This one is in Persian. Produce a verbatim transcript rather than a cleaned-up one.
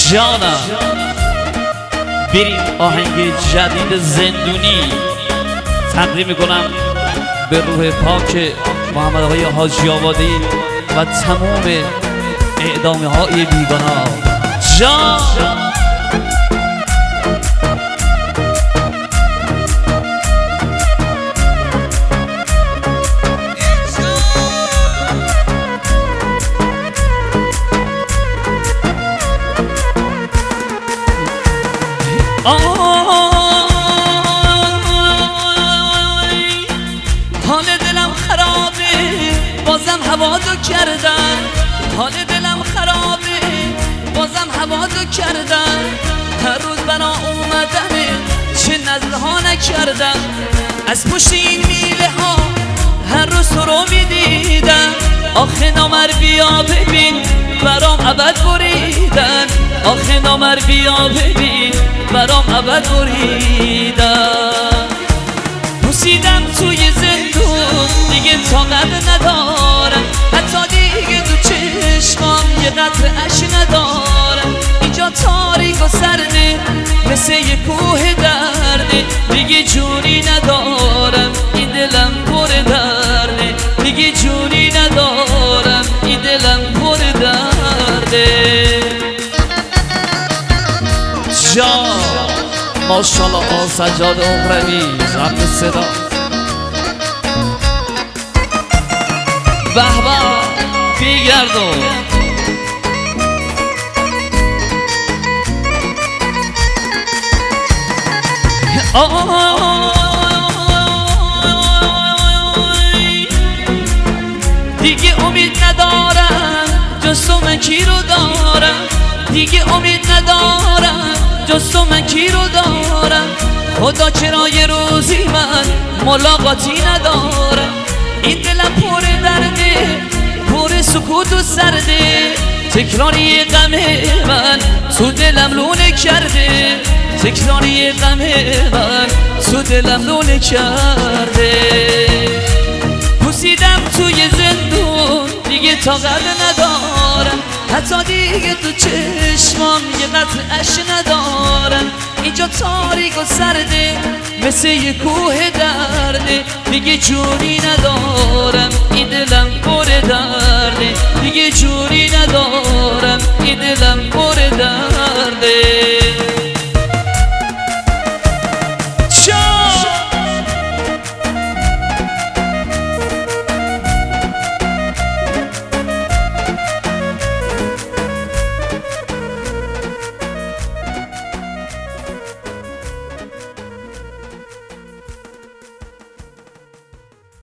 جانم. بریم آهنگ جدید زندونی تقدیم میکنم به روح پاک محمد آقای حاجی آبادی و تمام اعدامه های بیگناه. جان حال دلم خرابه بازم هوادو کردن، حال دلم خرابه بازم هوادو کردن، هر روز بنا اومدنه چه نزل ها نکردم، از پشت این میله ها هر روز تو رو میدیدم، آخه نامر بیا ببین برام ابد بریدن، آخه نامر بیا ببین برام ابد بریدن. پوسیدم توی زندون دیگه طاقت ندارم، حتی دیگه تو چشمام یه قطره اش ندارم، اینجا تاریک و سرده مثل یه کوه درده، دیگه جونی ندارم این دلم پر درده، دیگه جونی ندارم این دلم پر درده. جان ماشالله آل سجاد اقروی ضبط صدا. به به بیگردون دیگه امید ندارم جز تو من کی رو دارم، دیگه امید ندارم جز تو من کی رو دارم، خدا چرا یه روزی من ملاقاتی ندارم، این دلم پر درده پر سکوت و سرده، تکراری غم من تو دلم لونه کرده، تکراری غم من تو دلم لونه کرده. پوسیدم توی زندون دیگه طاقت ندارم، حتی دیگه تو چشمام یه قطره اش ندارم، اینجا تاریک و سرده مثل یه کوه درده، دیگه جونی ندارم این دلم پر درده، دیگه جونی ندارم این دلم پر درده.